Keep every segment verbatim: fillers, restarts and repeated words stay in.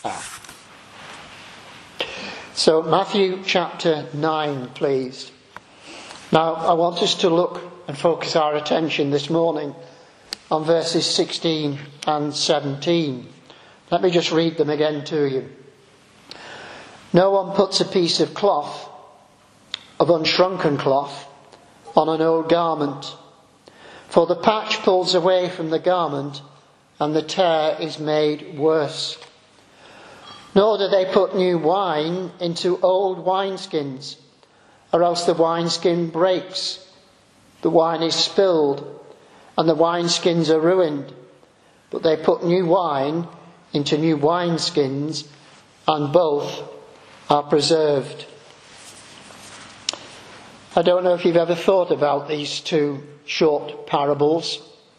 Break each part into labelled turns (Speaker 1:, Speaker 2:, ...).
Speaker 1: are. So Matthew chapter nine, please. Now I want us to look and focus our attention this morning on verses sixteen and seventeen. Let me just read them again to you. No one puts a piece of cloth, of unshrunken cloth, on an old garment, for the patch pulls away from the garment and the tear is made worse. Nor do they put new wine into old wineskins, or else the wineskin breaks, the wine is spilled, and the wineskins are ruined. But they put new wine into new wineskins, and both are preserved. I don't know if you've ever thought about these two short parables.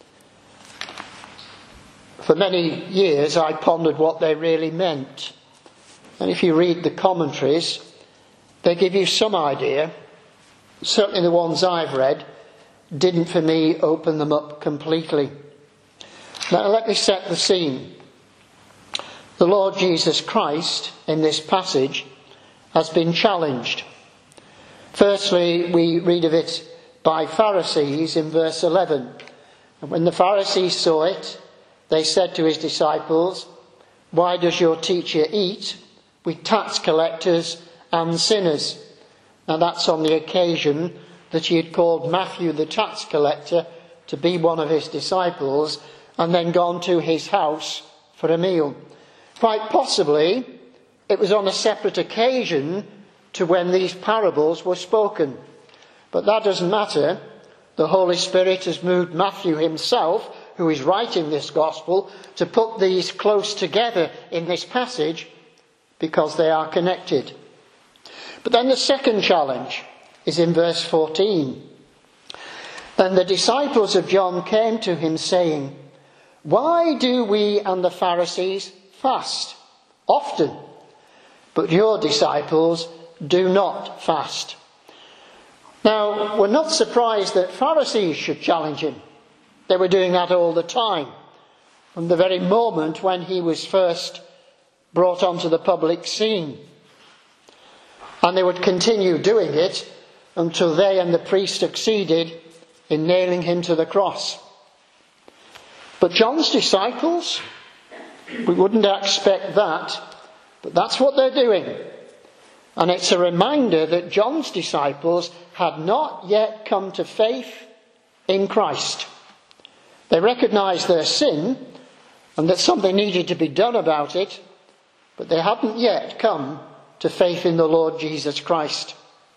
Speaker 1: For many years I pondered what they really meant. And if you read the commentaries, they give you some idea. Certainly the ones I've read didn't for me open them up completely. Now let me set the scene. The Lord Jesus Christ in this passage has been challenged. Firstly, we read of it by Pharisees in verse eleven. And when the Pharisees saw it, they said to his disciples, "Why does your teacher eat with tax collectors and sinners?" Now that's on the occasion that he had called Matthew the tax collector to be one of his disciples and then gone to his house for a meal. Quite possibly it was on a separate occasion to when these parables were spoken. But that doesn't matter. The Holy Spirit has moved Matthew himself, who is writing this gospel, to put these close together in this passage because they are connected. But then the second challenge is in verse fourteen. Then the disciples of John came to him saying, "Why do we and the Pharisees fast often, but your disciples do not fast?" Now, we're not surprised that Pharisees should challenge him. They were doing that all the time, from the very moment when he was first brought onto the public scene. And they would continue doing it until they and the priest succeeded in nailing him to the cross. But John's disciples, we wouldn't expect that, but that's what they're doing. And it's a reminder that John's disciples had not yet come to faith in Christ. They recognised their sin and that something needed to be done about it, but they hadn't yet come to faith in the Lord Jesus Christ.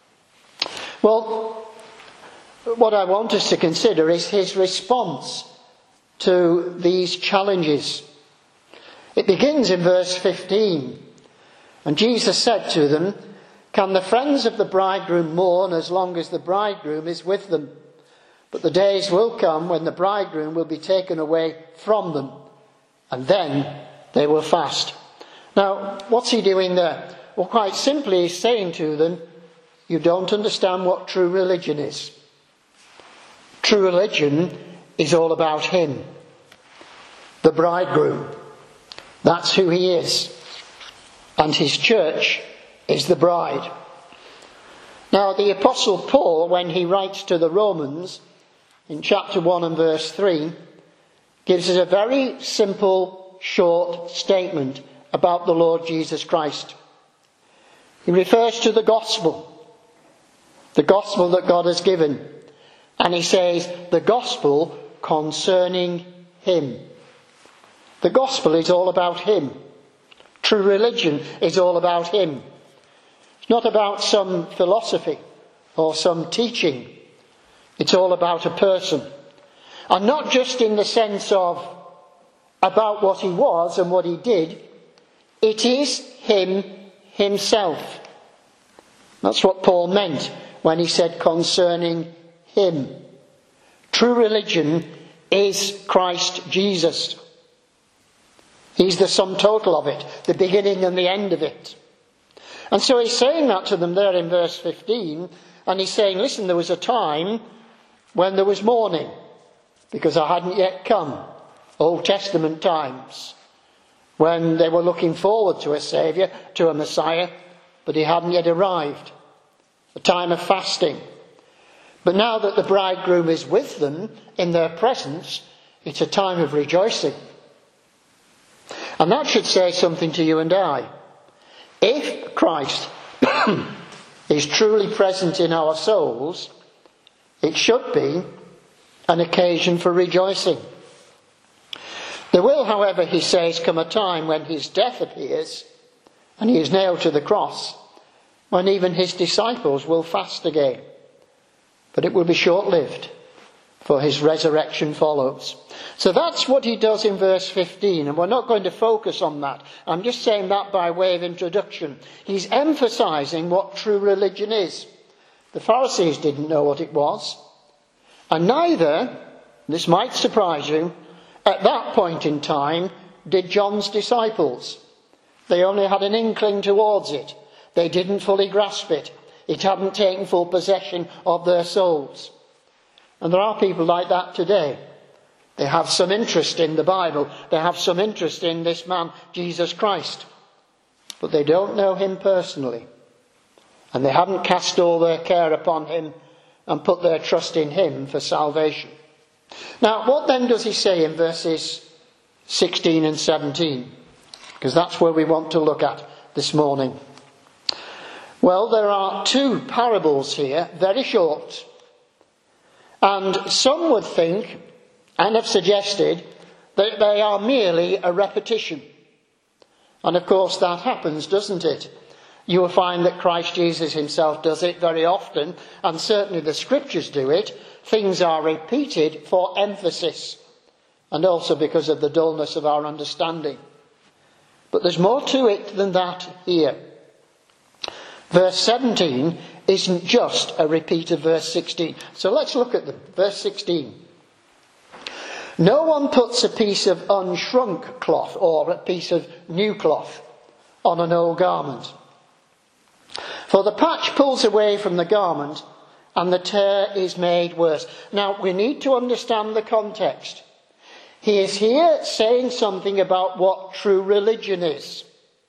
Speaker 1: Well, what I want us to consider is his response to these challenges. It begins in verse fifteen. And Jesus said to them, "Can the friends of the bridegroom mourn as long as the bridegroom is with them? But the days will come when the bridegroom will be taken away from them, and then they will fast." Now, what's he doing there? Well, quite simply, he's saying to them, you don't understand what true religion is. True religion is all about him, the bridegroom. That's who he is. And his church is the bride. Now, the Apostle Paul, when he writes to the Romans, in chapter one and verse three, gives us a very simple, short statement about the Lord Jesus Christ. He refers to the gospel, the gospel that God has given. And he says, the gospel concerning him. The gospel is all about him. True religion is all about him. It's not about some philosophy or some teaching. It's all about a person. And not just in the sense of about what he was and what he did. It is him himself. That's what Paul meant when he said concerning him. True religion is Christ Jesus. He's the sum total of it, the beginning and the end of it. And so he's saying that to them there in verse fifteen, and he's saying, listen, there was a time when there was mourning, because I hadn't yet come, Old Testament times. when they were looking forward to a Saviour, to a Messiah, but he hadn't yet arrived. A time of fasting. But now that the bridegroom is with them in their presence, it's a time of rejoicing. And that should say something to you and I. If Christ is truly present in our souls, it should be an occasion for rejoicing. There will, however, he says, come a time when his death appears and he is nailed to the cross, when even his disciples will fast again. But it will be short-lived, for his resurrection follows. So that's what he does in verse fifteen, and we're not going to focus on that. I'm just saying that by way of introduction. He's emphasising what true religion is. The Pharisees didn't know what it was, and neither, this might surprise you, at that point in time did John's disciples. They only had an inkling towards it. They didn't fully grasp it. It hadn't taken full possession of their souls. And there are people like that today. They have some interest in the Bible. They have some interest in this man, Jesus Christ. But they don't know him personally. And they haven't cast all their care upon him and put their trust in him for salvation. Now, what then does he say in verses sixteen and seventeen? Because that's where we want to look at this morning. Well, there are two parables here, very short. And some would think, and have suggested, that they are merely a repetition. And of course that happens, doesn't it? You will find that Christ Jesus himself does it very often, and certainly the scriptures do it. Things are repeated for emphasis, and also because of the dullness of our understanding. But there's more to it than that here. Verse seventeen isn't just a repeat of verse sixteen. So let's look at them. Verse sixteen. No one puts a piece of unshrunk cloth or a piece of new cloth on an old garment. For the patch pulls away from the garment and the tear is made worse. Now we need to understand the context. He is here saying something about what true religion is.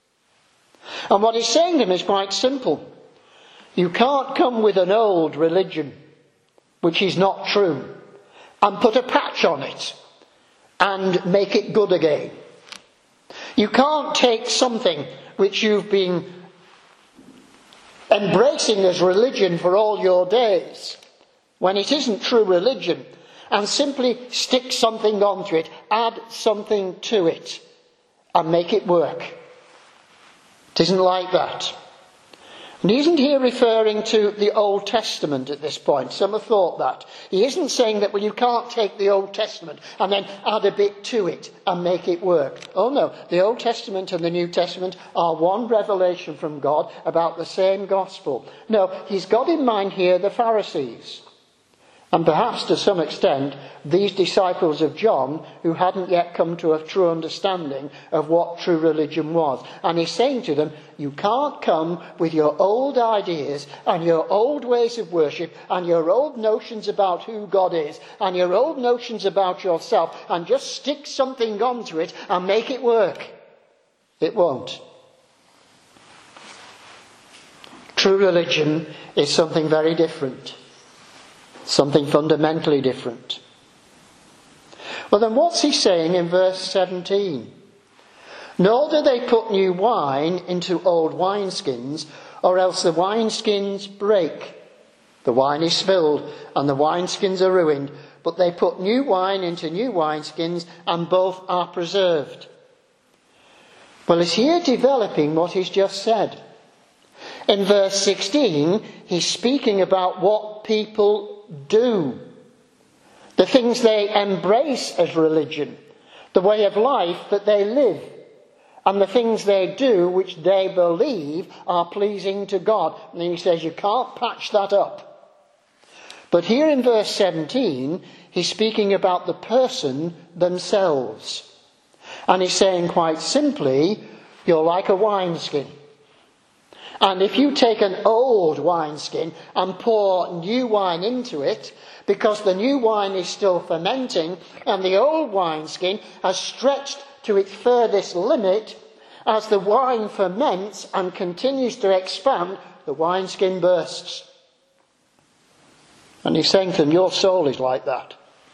Speaker 1: And what he's saying to them is quite simple. You can't come with an old religion, which is not true, and put a patch on it and make it good again. You can't take something which you've been embracing as religion for all your days, when it isn't true religion, and simply stick something onto it, add something to it, and make it work. It isn't like that. And he isn't here referring to the Old Testament at this point. Some have thought that. He isn't saying that, well, you can't take the Old Testament and then add a bit to it and make it work. Oh no, the Old Testament and the New Testament are one revelation from God about the same gospel. No, he's got in mind here the Pharisees. And perhaps to some extent, these disciples of John who hadn't yet come to a true understanding of what true religion was. And he's saying to them, you can't come with your old ideas and your old ways of worship and your old notions about who God is and your old notions about yourself and just stick something onto it and make it work. It won't. True religion is something very different. Something fundamentally different. Well then what's he saying in verse seventeen? Nor do they put new wine into old wineskins, or else the wineskins break. The wine is spilled, and the wineskins are ruined. But they put new wine into new wineskins, and both are preserved. Well, is here developing what he's just said? In verse sixteen, he's speaking about what people do. The things they embrace as religion. The way of life that they live. And the things they do which they believe are pleasing to God. And he says you can't patch that up. But here in verse seventeen, he's speaking about the person themselves. And he's saying quite simply, you're like a wineskin. And if you take an old wineskin and pour new wine into it, because the new wine is still fermenting and the old wineskin has stretched to its furthest limit, as the wine ferments and continues to expand, the wineskin bursts. And he's saying to them, your soul is like that.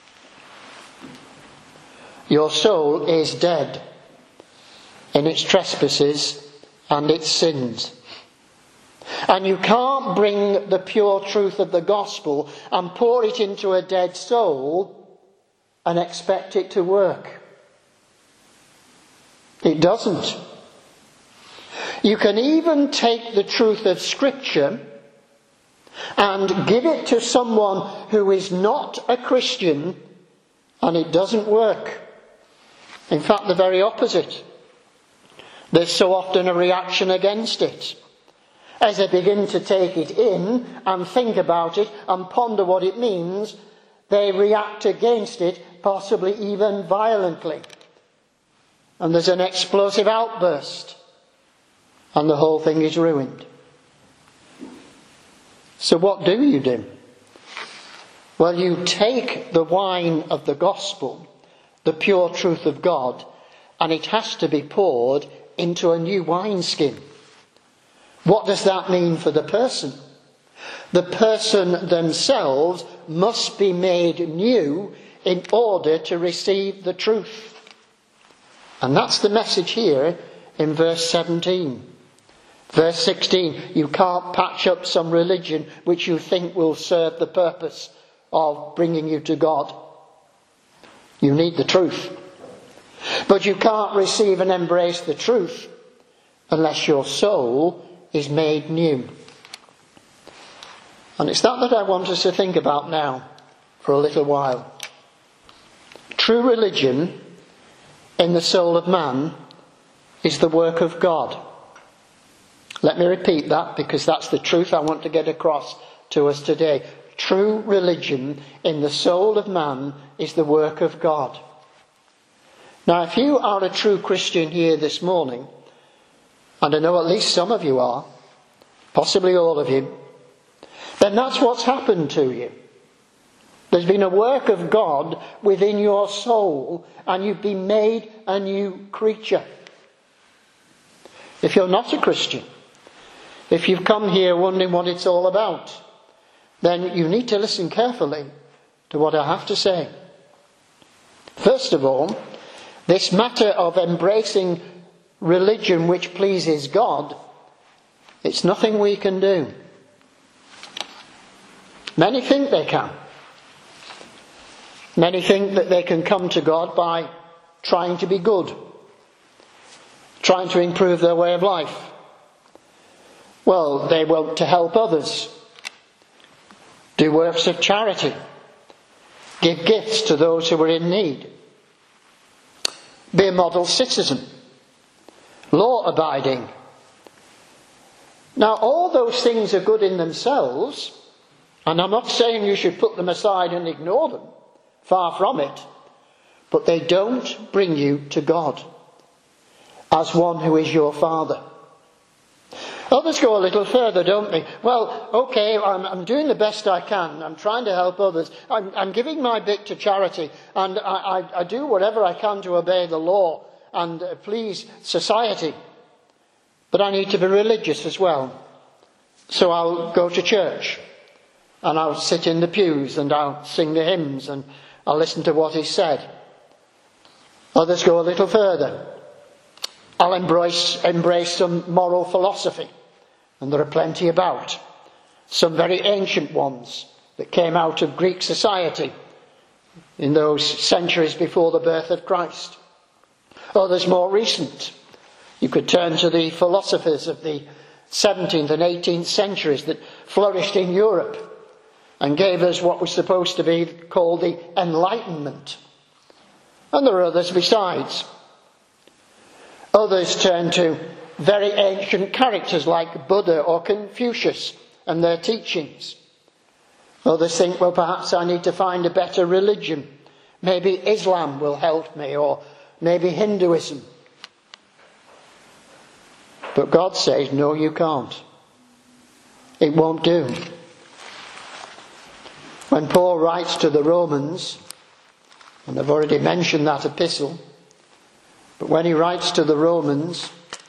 Speaker 1: Your soul is dead in its trespasses and its sins. And you can't bring the pure truth of the gospel and pour it into a dead soul and expect it to work. It doesn't. You can even take the truth of Scripture and give it to someone who is not a Christian, and it doesn't work. In fact, the very opposite. There's so often a reaction against it. As they begin to take it in and think about it and ponder what it means, they react against it, possibly even violently. And there's an explosive outburst, and the whole thing is ruined. So what do you do? Well, you take the wine of the gospel, the pure truth of God, and it has to be poured into a new wineskin. What does that mean for the person? The person themselves must be made new in order to receive the truth. And that's the message here in verse seventeen. Verse sixteen, you can't patch up some religion which you think will serve the purpose of bringing you to God. You need the truth. But you can't receive and embrace the truth unless your soul is made new. And it's that that I want us to think about now for a little while. True religion in the soul of man is the work of God. Let me repeat that, because that's the truth I want to get across to us today. True religion in the soul of man is the work of God. Now, if you are a true Christian here this morning, and I know at least some of you are, possibly all of you, then that's what's happened to you. There's been a work of God within your soul, and you've been made a new creature. If you're not a Christian, if you've come here wondering what it's all about, then you need to listen carefully to what I have to say. First of all, this matter of embracing religion which pleases God, it's nothing we can do. Many think they can. Many think that they can come to God by trying to be good, trying to improve their way of life. Well, they want to help others, do works of charity, give gifts to those who are in need, be a model citizen, law-abiding. Now, all those things are good in themselves, and I'm not saying you should put them aside and ignore them. Far from it. But they don't bring you to God as one who is your Father. Others go a little further, don't they? Well, okay, I'm, I'm doing the best I can. I'm trying to help others. I'm, I'm giving my bit to charity. And I, I, I do whatever I can to obey the law and uh, please society. But I need to be religious as well. So I'll go to church. And I'll sit in the pews and I'll sing the hymns and I'll listen to what is said. Others go a little further. I'll embrace, embrace some moral philosophy. And there are plenty about. Some very ancient ones that came out of Greek society in those centuries before the birth of Christ. Others more recent. You could turn to the philosophers of the seventeenth and eighteenth centuries that flourished in Europe and gave us what was supposed to be called the Enlightenment. And there are others besides. Others turn to very ancient characters like Buddha or Confucius and their teachings. Others think, well, perhaps I need to find a better religion. Maybe Islam will help me, or maybe Hinduism. But God says, no, you can't. it won't do. When Paul writes to the Romans, and I've already mentioned that epistle, but when he writes to the Romans,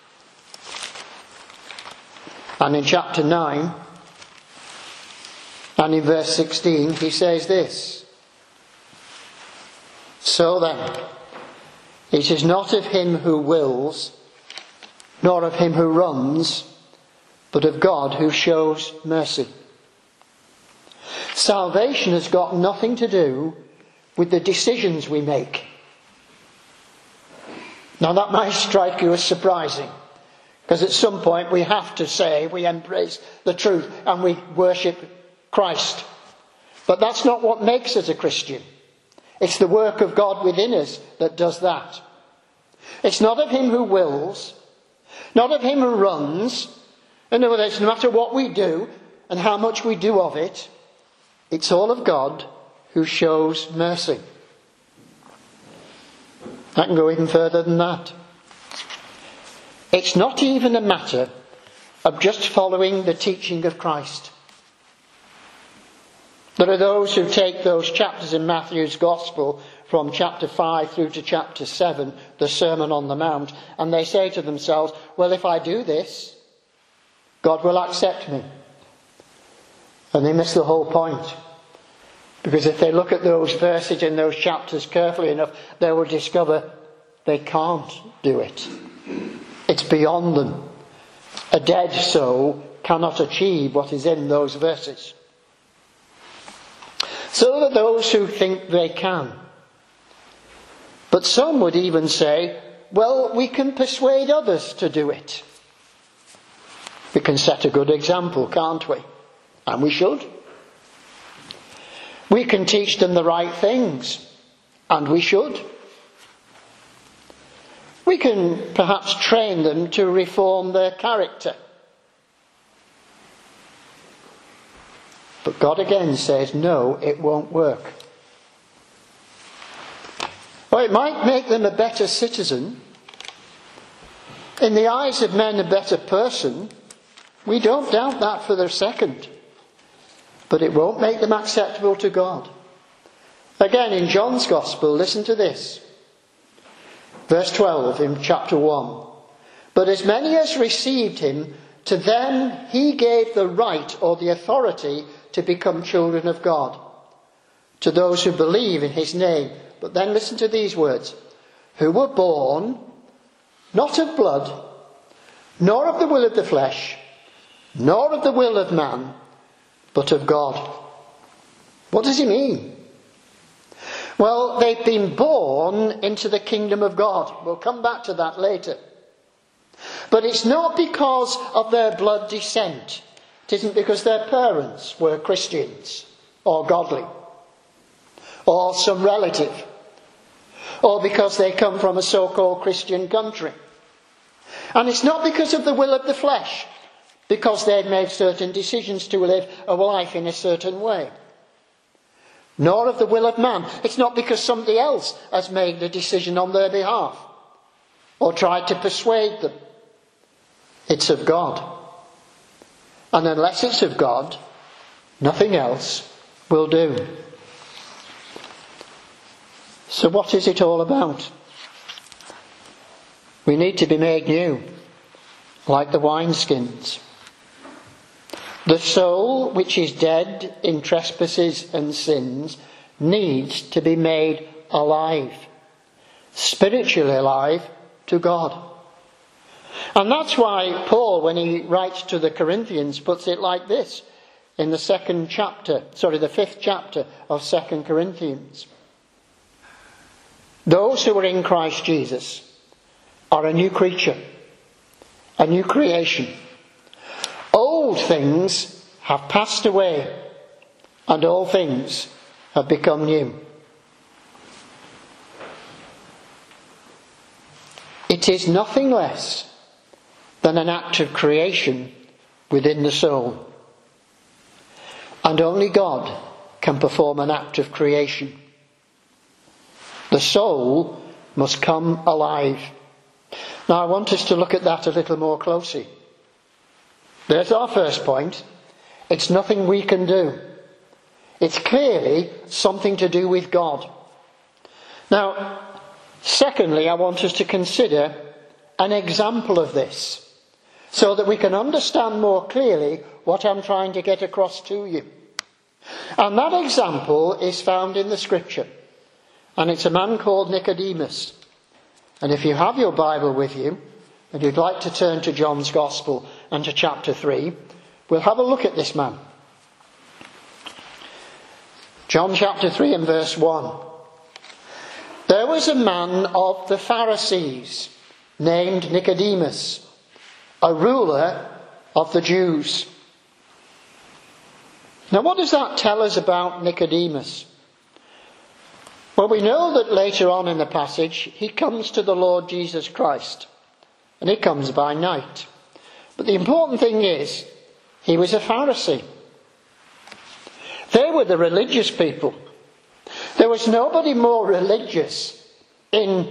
Speaker 1: and in chapter nine, and in verse sixteen, he says this: "So then, it is not of him who wills, nor of him who runs, but of God who shows mercy." Salvation has got nothing to do with the decisions we make. Now that might strike you as surprising, because at some point we have to say we embrace the truth and we worship Christ. But that's not what makes us a Christian. It's the work of God within us that does that. It's not of him who wills, not of him who runs. In other words, no matter what we do and how much we do of it, it's all of God who shows mercy. I can go even further than that. It's not even a matter of just following the teaching of Christ. There are those who take those chapters in Matthew's Gospel from chapter five through to chapter seven, the Sermon on the Mount, and they say to themselves, well, if I do this, God will accept me. And they miss the whole point. Because if they look at those verses in those chapters carefully enough, they will discover they can't do it. It's beyond them. A dead soul cannot achieve what is in those verses. So there are those who think they can. But some would even say, well, we can persuade others to do it. We can set a good example, can't we? And we should. We can teach them the right things, and we should. We can perhaps train them to reform their character. But God again says, no, it won't work. Or it might make them a better citizen. In the eyes of men, a better person. We don't doubt that for a second. But it won't make them acceptable to God. Again, in John's Gospel, listen to this. Verse twelve in chapter one. But as many as received him, to them he gave the right or the authority to become children of God. To those who believe in his name. But then listen to these words. Who were born, not of blood, nor of the will of the flesh, nor of the will of man, but of God. What does he mean? Well, they've been born into the kingdom of God. We'll come back to that later. But it's not because of their blood descent. It isn't because their parents were Christians or godly or some relative or because they come from a so-called Christian country. And it's not because of the will of the flesh, because they've made certain decisions to live a life in a certain way. Nor of the will of man. It's not because somebody else has made the decision on their behalf or tried to persuade them. It's of God. And unless it's of God, nothing else will do. So what is it all about? We need to be made new, like the wineskins. The soul, which is dead in trespasses and sins, needs to be made alive, spiritually alive to God. And that's why Paul, when he writes to the Corinthians, puts it like this in the second chapter, sorry, the fifth chapter of Second Corinthians. Those who are in Christ Jesus are a new creature, a new creation. Old things have passed away, and all things have become new. It is nothing less than an act of creation within the soul. And only God can perform an act of creation. The soul must come alive. Now I want us to look at that a little more closely. There's our first point. It's nothing we can do. It's clearly something to do with God. Now, secondly, I want us to consider an example of this, so that we can understand more clearly what I'm trying to get across to you. And that example is found in the scripture. And it's a man called Nicodemus. And if you have your Bible with you, and you'd like to turn to John's Gospel and to chapter three, we'll have a look at this man. John chapter three and verse one. There was a man of the Pharisees named Nicodemus, a ruler of the Jews. Now, what does that tell us about Nicodemus? Well, we know that later on in the passage, he comes to the Lord Jesus Christ, and he comes by night. But the important thing is, he was a Pharisee. They were the religious people. There was nobody more religious in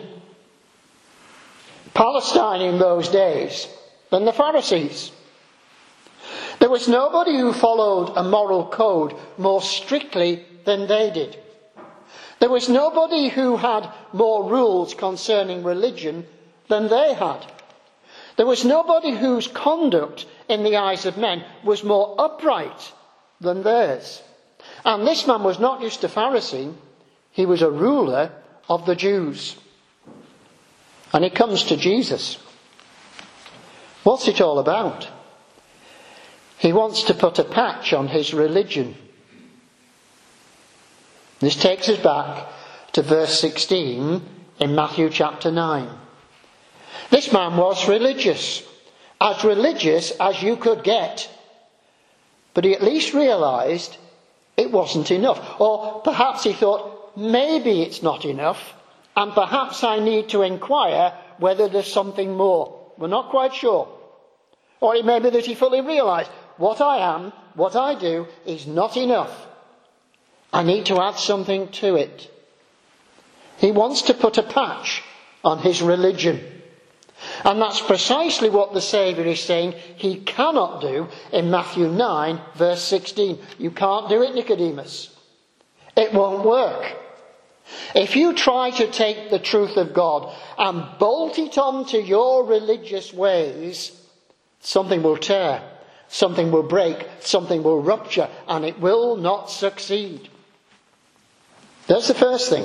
Speaker 1: Palestine in those days than the Pharisees. There was nobody who followed a moral code more strictly than they did. There was nobody who had more rules concerning religion than they had. There was nobody whose conduct in the eyes of men was more upright than theirs. And this man was not just a Pharisee, he was a ruler of the Jews. And he comes to Jesus. What's it all about? He wants to put a patch on his religion. This takes us back to verse sixteen in Matthew chapter nine. This man was religious, as religious as you could get. But he at least realised it wasn't enough. Or perhaps he thought, maybe it's not enough, and perhaps I need to inquire whether there's something more. We're not quite sure. Or it may be that he fully realised, what I am, what I do, is not enough. I need to add something to it. He wants to put a patch on his religion. And that's precisely what the Saviour is saying he cannot do in Matthew nine, verse sixteen. You can't do it, Nicodemus. It won't work. If you try to take the truth of God and bolt it onto your religious ways, something will tear, something will break, something will rupture, and it will not succeed. That's the first thing.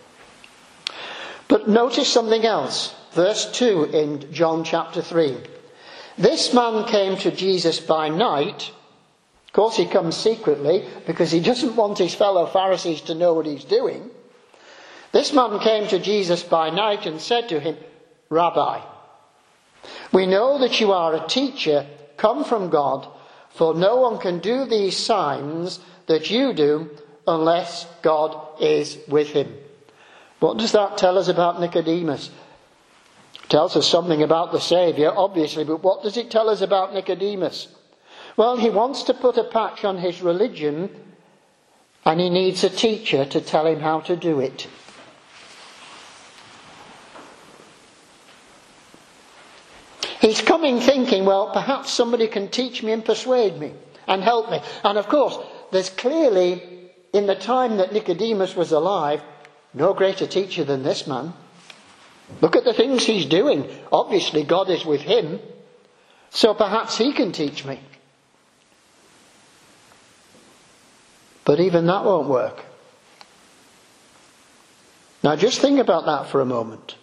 Speaker 1: But notice something else. Verse two in John chapter three. This man came to Jesus by night. Of course he comes secretly because he doesn't want his fellow Pharisees to know what he's doing. This man came to Jesus by night and said to him, Rabbi, we know that you are a teacher come from God, for no one can do these signs that you do unless God is with him. What does that tell us about Nicodemus? It tells us something about the Saviour, obviously, but what does it tell us about Nicodemus? Well, he wants to put a patch on his religion, and he needs a teacher to tell him how to do it. He's coming thinking, well, perhaps somebody can teach me and persuade me and help me. And of course, there's clearly, in the time that Nicodemus was alive, no greater teacher than this man. Look at the things he's doing. Obviously, God is with him. So perhaps he can teach me. But even that won't work. Now just think about that for a moment.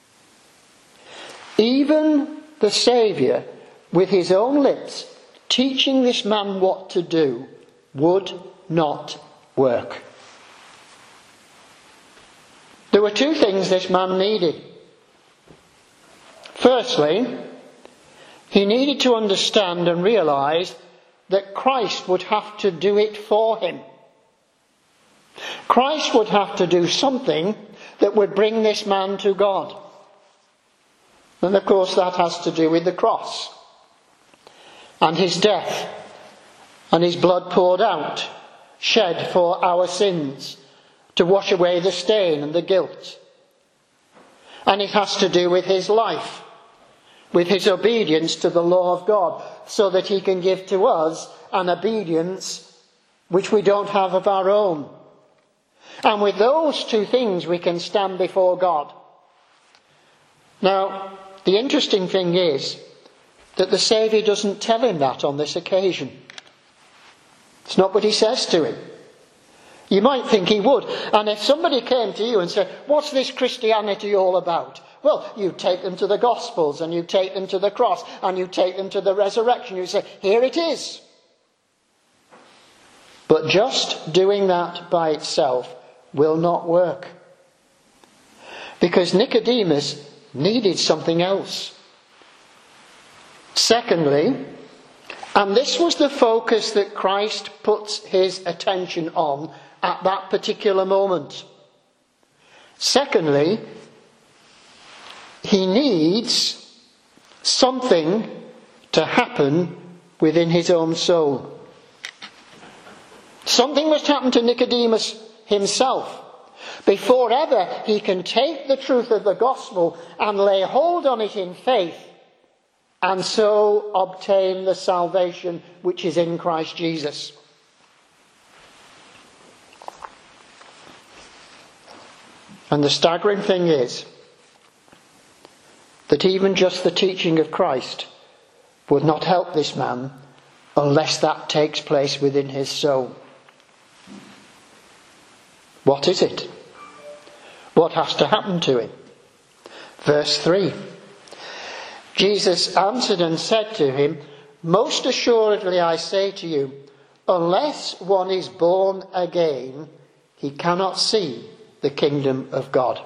Speaker 1: Even the Saviour, with his own lips, teaching this man what to do, would not work. There were two things this man needed. Firstly, he needed to understand and realise that Christ would have to do it for him. Christ would have to do something that would bring this man to God. And of course that has to do with the cross and his death and his blood poured out, shed for our sins, to wash away the stain and the guilt. And it has to do with his life with his obedience to the law of God, so that he can give to us an obedience which we don't have of our own. And with those two things we can stand before God. Now, the interesting thing is that the Saviour doesn't tell him that on this occasion. It's not what he says to him. You might think he would. And if somebody came to you and said, what's this Christianity all about? Well, you take them to the Gospels, and you take them to the cross, and you take them to the resurrection. You say, here it is. But just doing that by itself will not work. Because Nicodemus needed something else. Secondly, and this was the focus that Christ puts his attention on at that particular moment. Secondly, he needs something to happen within his own soul. Something must happen to Nicodemus himself before ever he can take the truth of the gospel and lay hold on it in faith, and so obtain the salvation which is in Christ Jesus. And the staggering thing is that even just the teaching of Christ would not help this man unless that takes place within his soul. What is it? What has to happen to him? Verse three. Jesus answered and said to him, most assuredly I say to you, unless one is born again, he cannot see the kingdom of God.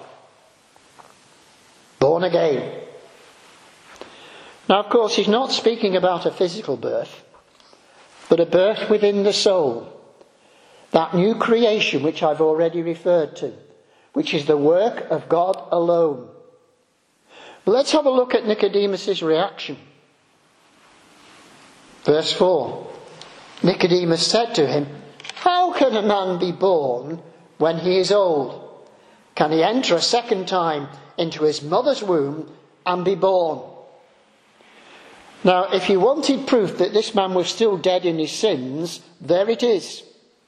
Speaker 1: Born again. Now, of course, he's not speaking about a physical birth, but a birth within the soul. That new creation which I've already referred to, which is the work of God alone. But let's have a look at Nicodemus' reaction. Verse four. Nicodemus said to him, how can a man be born when he is old? Can he enter a second time into his mother's womb and be born? Now, if you wanted proof that this man was still dead in his sins, there it is.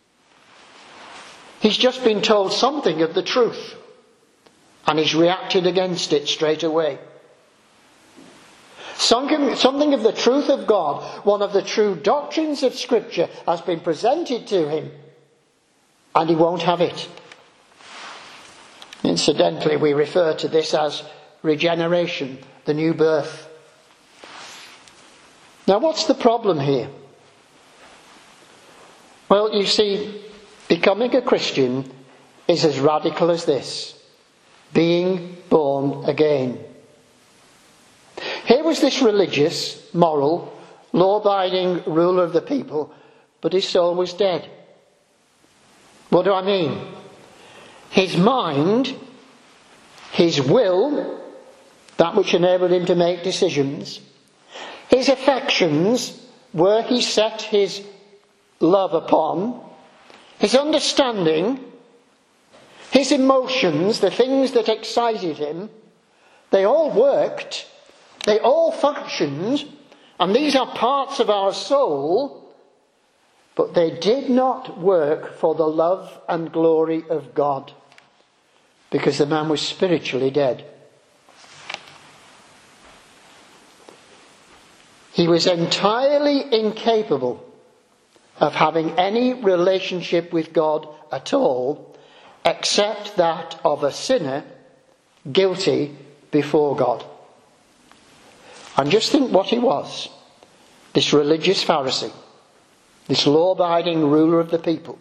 Speaker 1: He's just been told something of the truth, and he's reacted against it straight away. Something, something of the truth of God, one of the true doctrines of Scripture, has been presented to him, and he won't have it. Incidentally, we refer to this as regeneration, the new birth. Now, what's the problem here? Well, you see, becoming a Christian is as radical as this: being born again. Here was this religious, moral, law-abiding ruler of the people, but his soul was dead. What do I mean? His mind, his will, that which enabled him to make decisions, his affections, where he set his love upon, his understanding, his emotions, the things that excited him, they all worked, they all functioned, and these are parts of our soul, but they did not work for the love and glory of God, because the man was spiritually dead. He was entirely incapable of having any relationship with God at all, except that of a sinner guilty before God. And just think what he was, this religious Pharisee, this law-abiding ruler of the people.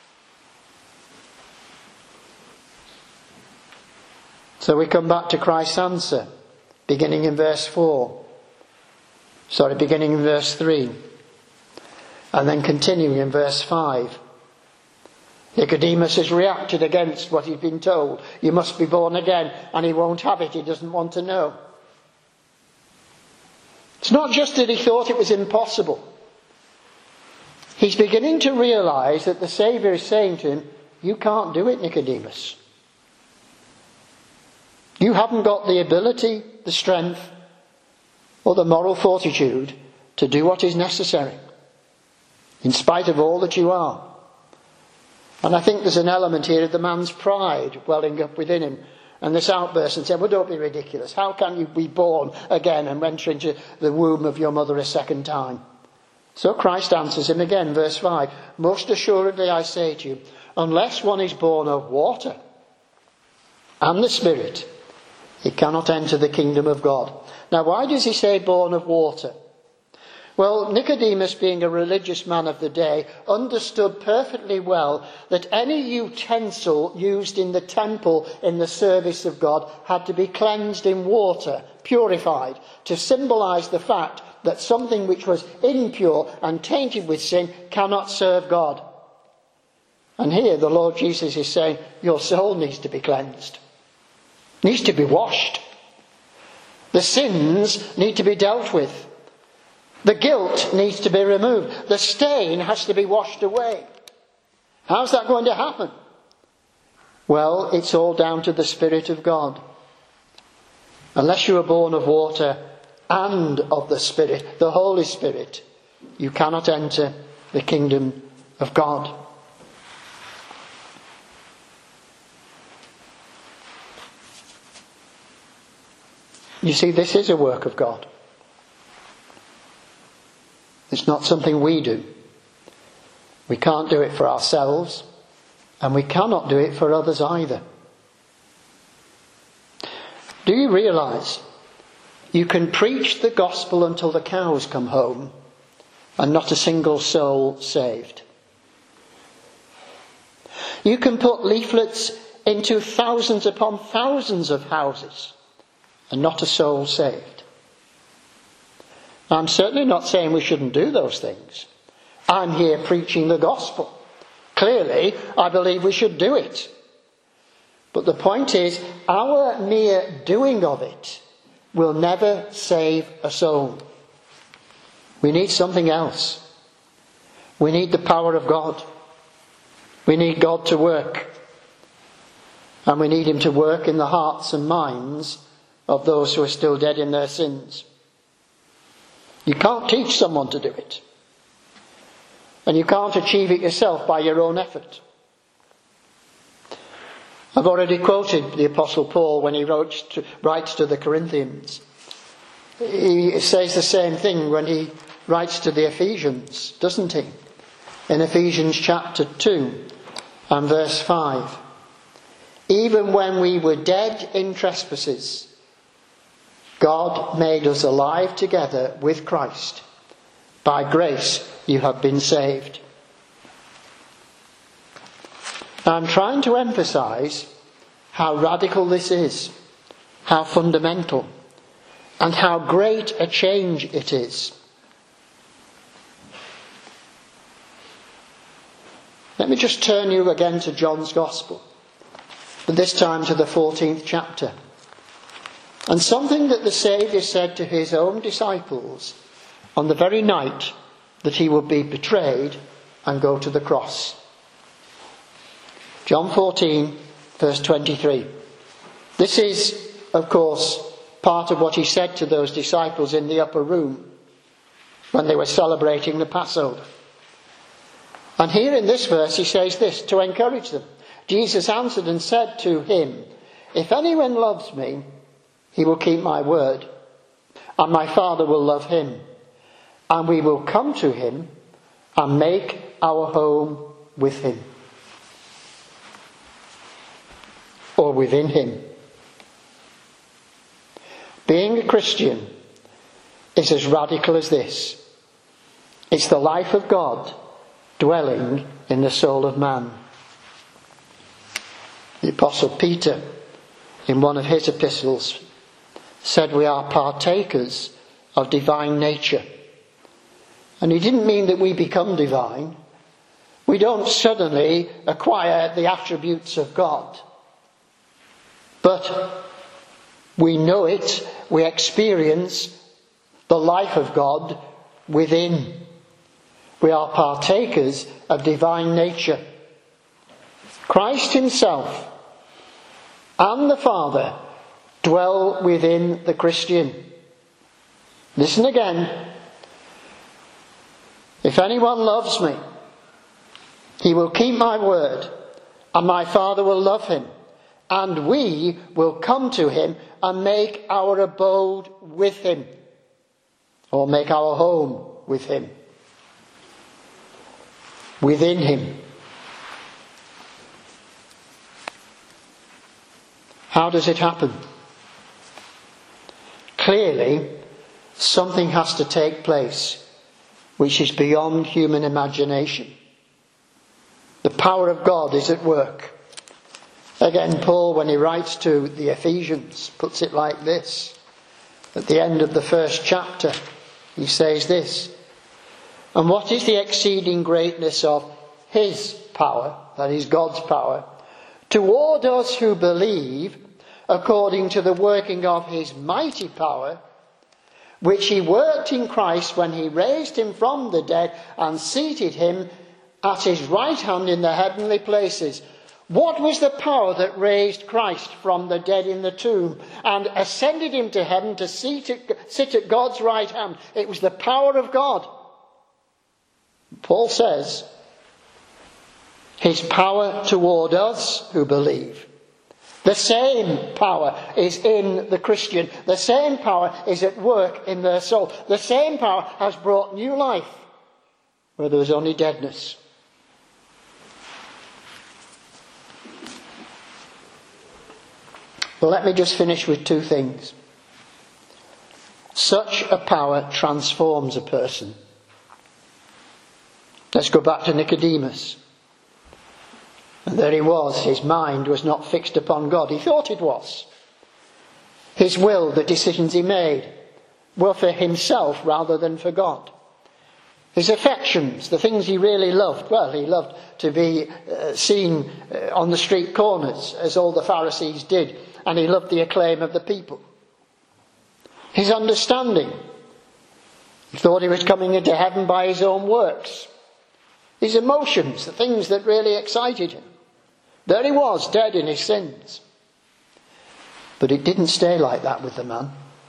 Speaker 1: So we come back to Christ's answer, beginning in verse four. Sorry, beginning in verse three. And then continuing in verse five. Nicodemus has reacted against what he's been told. You must be born again, and he won't have it. He doesn't want to know. It's not just that he thought it was impossible. He's beginning to realise that the Saviour is saying to him, you can't do it, Nicodemus. You haven't got the ability, the strength, or the moral fortitude to do what is necessary, in spite of all that you are. And I think there's an element here of the man's pride welling up within him, and this outburst and saying, well, don't be ridiculous. How can you be born again and enter into the womb of your mother a second time? So Christ answers him again, verse five. Most assuredly I say to you, unless one is born of water and the Spirit, he cannot enter the kingdom of God. Now, why does he say born of water? Well, Nicodemus, being a religious man of the day, understood perfectly well that any utensil used in the temple in the service of God had to be cleansed in water, purified, to symbolise the fact that something which was impure and tainted with sin cannot serve God. And here the Lord Jesus is saying, your soul needs to be cleansed, needs to be washed. The sins need to be dealt with. The guilt needs to be removed. The stain has to be washed away. How's that going to happen? Well, it's all down to the Spirit of God. Unless you are born of water and of the Spirit, the Holy Spirit, you cannot enter the kingdom of God. You see, this is a work of God. It's not something we do. We can't do it for ourselves, and we cannot do it for others either. Do you realise you can preach the gospel until the cows come home and not a single soul saved? You can put leaflets into thousands upon thousands of houses and not a soul saved. I'm certainly not saying we shouldn't do those things. I'm here preaching the gospel. Clearly, I believe we should do it. But the point is, our mere doing of it will never save a soul. We need something else. We need the power of God. We need God to work. And we need him to work in the hearts and minds of those who are still dead in their sins. You can't teach someone to do it. And you can't achieve it yourself by your own effort. I've already quoted the Apostle Paul when he wrote to, writes to the Corinthians. He says the same thing when he writes to the Ephesians, doesn't he? In Ephesians chapter two and verse five. Even when we were dead in trespasses, God made us alive together with Christ. By grace you have been saved. I'm trying to emphasise how radical this is, how fundamental, and how great a change it is. Let me just turn you again to John's Gospel, but this time to the fourteenth chapter. And something that the Saviour said to his own disciples on the very night that he would be betrayed and go to the cross. John fourteen, verse twenty-three. This is, of course, part of what he said to those disciples in the upper room when they were celebrating the Passover. And here in this verse he says this to encourage them. Jesus answered and said to him, if anyone loves me, he will keep my word, and my Father will love him, and we will come to him and make our home with him, or within him. Being a Christian is as radical as this. It's the life of God dwelling in the soul of man. The Apostle Peter, in one of his epistles, said we are partakers of divine nature. And he didn't mean that we become divine. We don't suddenly acquire the attributes of God. But we know it, we experience the life of God within. We are partakers of divine nature. Christ himself and the Father dwell within the Christian. Listen again. If anyone loves me, he will keep my word, and my Father will love him, and we will come to him and make our abode with him, or make our home with him, within him. How does it happen? Clearly, something has to take place which is beyond human imagination. The power of God is at work. Again, Paul, when he writes to the Ephesians, puts it like this. At the end of the first chapter, he says this: "And what is the exceeding greatness of his power," that is God's power, "toward us who believe, according to the working of his mighty power, which he worked in Christ when he raised him from the dead and seated him at his right hand in the heavenly places." What was the power that raised Christ from the dead in the tomb and ascended him to heaven to sit at, sit at God's right hand? It was the power of God. Paul says, his power toward us who believe. The same power is in the Christian. The same power is at work in their soul. The same power has brought new life where there was only deadness. Well, let me just finish with two things. Such a power transforms a person. Let's go back to Nicodemus. And there he was. His mind was not fixed upon God. He thought it was. His will, the decisions he made, were for himself rather than for God. His affections, the things he really loved, well, he loved to be uh, seen uh, on the street corners, as all the Pharisees did, and he loved the acclaim of the people. His understanding, he thought he was coming into heaven by his own works. His emotions, the things that really excited him. There he was, dead in his sins. But it didn't stay like that with the man.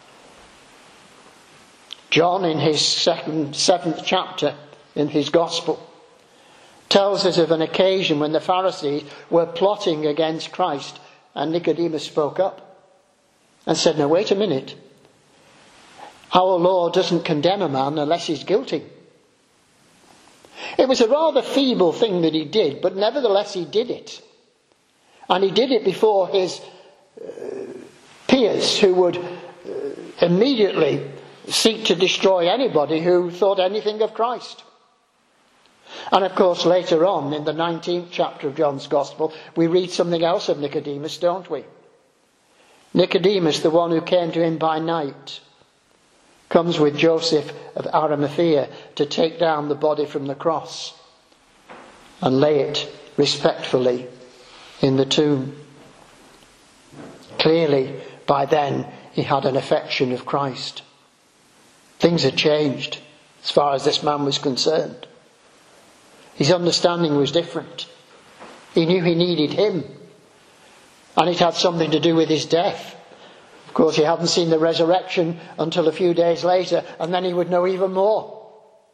Speaker 1: John, in his second, seventh chapter in his Gospel, tells us of an occasion when the Pharisees were plotting against Christ, and Nicodemus spoke up and said, "Now wait a minute. Our law doesn't condemn a man unless he's guilty." It was a rather feeble thing that he did, but nevertheless he did it. And he did it before his uh, peers, who would uh, immediately seek to destroy anybody who thought anything of Christ. And of course, later on in the nineteenth chapter of John's Gospel, we read something else of Nicodemus, don't we? Nicodemus, the one who came to him by night, comes with Joseph of Arimathea to take down the body from the cross and lay it respectfully in the tomb. Clearly, by then, he had an affection of Christ. Things had changed as far as this man was concerned. His understanding was different. He knew he needed him. And it had something to do with his death. Of course, he hadn't seen the resurrection until a few days later, and then he would know even more.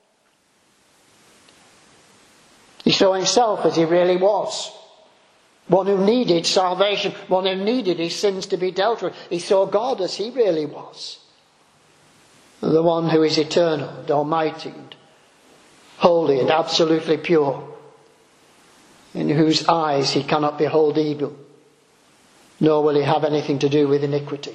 Speaker 1: He saw himself as he really was. One who needed salvation, one who needed his sins to be dealt with. He saw God as he really was. The one who is eternal and almighty and holy and absolutely pure, in whose eyes he cannot behold evil, nor will he have anything to do with iniquity.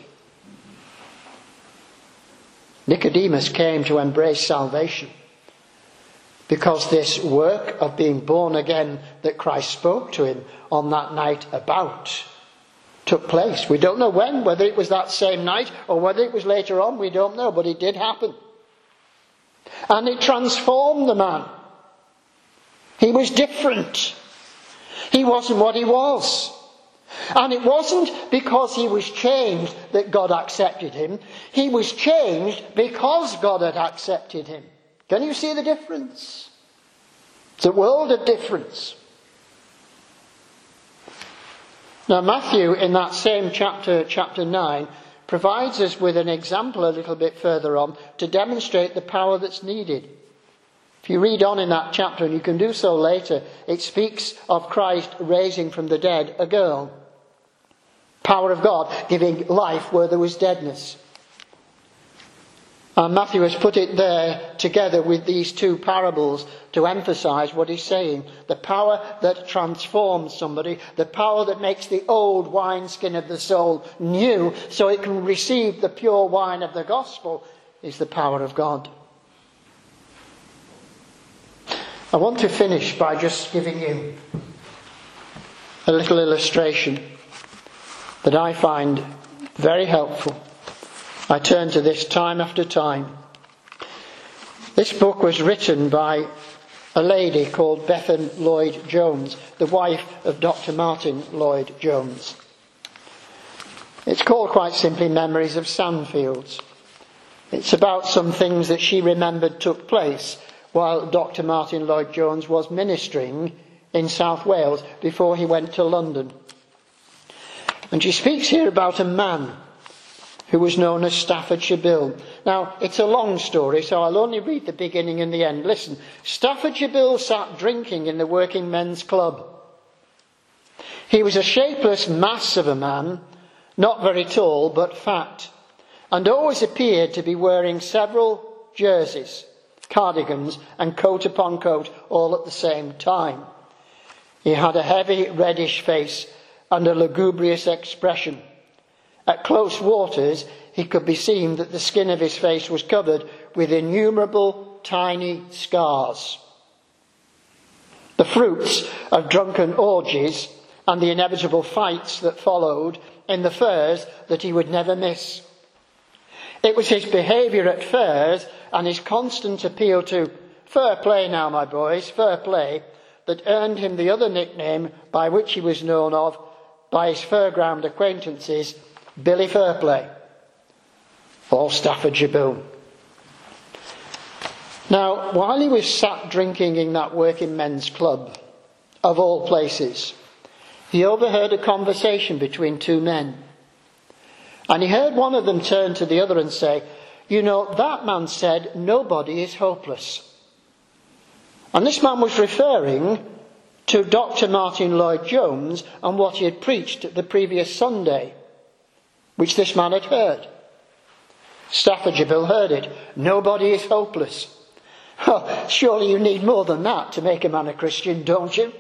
Speaker 1: Nicodemus came to embrace salvation because this work of being born again that Christ spoke to him on that night about took place. We don't know when, whether it was that same night or whether it was later on, we don't know, but it did happen. And it transformed the man. He was different. He wasn't what he was. And it wasn't because he was changed that God accepted him. He was changed because God had accepted him. Can you see the difference? It's a world of difference. Now Matthew, in that same chapter, chapter nine, provides us with an example a little bit further on to demonstrate the power that's needed. If you read on in that chapter, and you can do so later, it speaks of Christ raising from the dead a girl. Power of God giving life where there was deadness. And Matthew has put it there together with these two parables to emphasize what he's saying. The power that transforms somebody, the power that makes the old wineskin of the soul new so it can receive the pure wine of the gospel, is the power of God. I want to finish by just giving you a little illustration that I find very helpful. I turn to this time after time. This book was written by a lady called Bethan Lloyd-Jones, the wife of Doctor Martin Lloyd-Jones. It's called quite simply Memories of Sandfields. It's about some things that she remembered took place while Doctor Martin Lloyd-Jones was ministering in South Wales before he went to London. And she speaks here about a man who was known as Staffordshire Bill. Now, it's a long story, so I'll only read the beginning and the end. Listen. Staffordshire Bill sat drinking in the working men's club. He was a shapeless mass of a man, not very tall, but fat, and always appeared to be wearing several jerseys, cardigans, and coat upon coat all at the same time. He had a heavy reddish face and a lugubrious expression. At close quarters, he could be seen that the skin of his face was covered with innumerable tiny scars. The fruits of drunken orgies and the inevitable fights that followed in the fairs that he would never miss. It was his behaviour at fairs and his constant appeal to fair play now, my boys, fair play, that earned him the other nickname by which he was known of by his fairground acquaintances, Billy Fairplay, or Staffordshire Bill. Now, while he was sat drinking in that working men's club, of all places, he overheard a conversation between two men. And he heard one of them turn to the other and say, "You know, that man said nobody is hopeless." And this man was referring to Doctor Martin Lloyd-Jones and what he had preached the previous Sunday, which this man had heard. Staffordshire Bill heard it. Nobody is hopeless. Oh, surely you need more than that to make a man a Christian, don't you?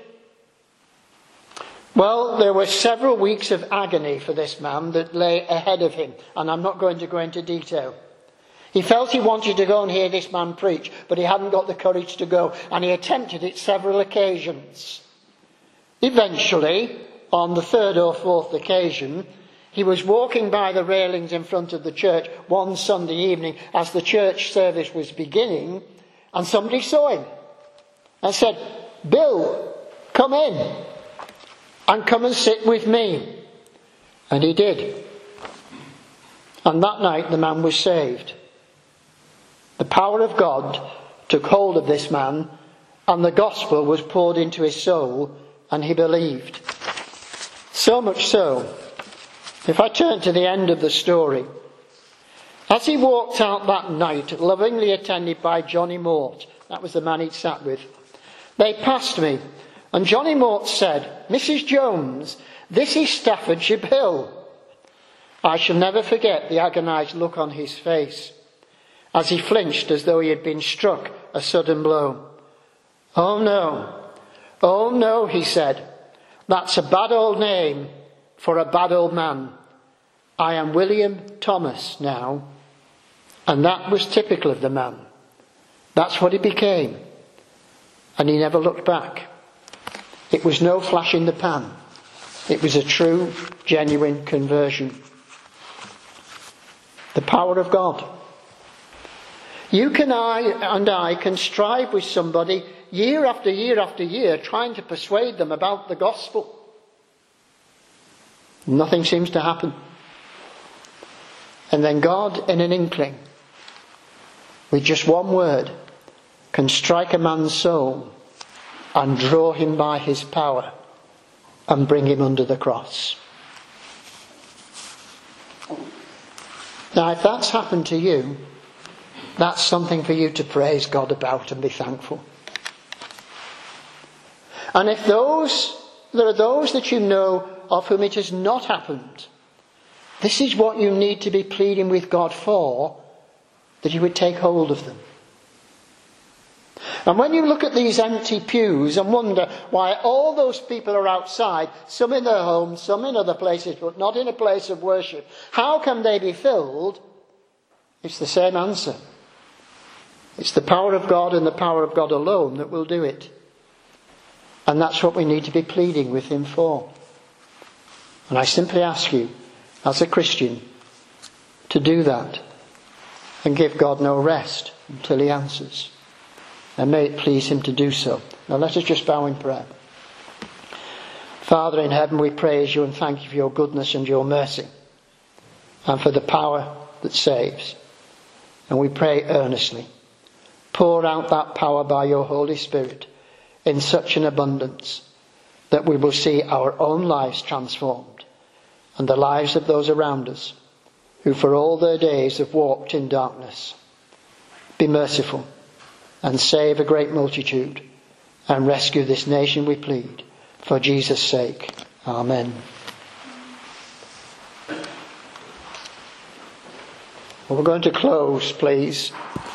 Speaker 1: Well, there were several weeks of agony for this man that lay ahead of him, and I'm not going to go into detail. He felt he wanted to go and hear this man preach, but he hadn't got the courage to go, and he attempted it several occasions. Eventually, on the third or fourth occasion, he was walking by the railings in front of the church one Sunday evening as the church service was beginning, and somebody saw him and said, "Bill, come in and come and sit with me." And he did. And that night the man was saved. The power of God took hold of this man, and the gospel was poured into his soul, and he believed. So much so, if I turn to the end of the story, as he walked out that night, lovingly attended by Johnny Mort, that was the man he'd sat with, they passed me, and Johnny Mort said, "Missus Jones, this is Staffordshire Bill." I shall never forget the agonised look on his face as he flinched as though he had been struck a sudden blow. "Oh no, oh no," he said, "that's a bad old name for a bad old man. I am William Thomas now." And that was typical of the man. That's what he became. And he never looked back. It was no flash in the pan. It was a true, genuine conversion. The power of God. You can I and I can strive with somebody year after year after year trying to persuade them about the gospel. Nothing seems to happen. And then God, in an inkling, with just one word, can strike a man's soul and draw him by his power and bring him under the cross. Now, if that's happened to you, that's something for you to praise God about and be thankful. And if those, there are those that you know of whom it has not happened, this is what you need to be pleading with God for, that you would take hold of them. And when you look at these empty pews and wonder why all those people are outside, some in their homes, some in other places, but not in a place of worship, how can they be filled? It's the same answer. It's the power of God and the power of God alone that will do it. And that's what we need to be pleading with him for. And I simply ask you, as a Christian, to do that and give God no rest until he answers. And may it please him to do so. Now let us just bow in prayer. Father in heaven, we praise you and thank you for your goodness and your mercy and for the power that saves. And we pray earnestly, pour out that power by your Holy Spirit in such an abundance that we will see our own lives transformed and the lives of those around us who for all their days have walked in darkness. Be merciful and save a great multitude and rescue this nation, we plead, for Jesus' sake. Amen. Well, we're going to close, please.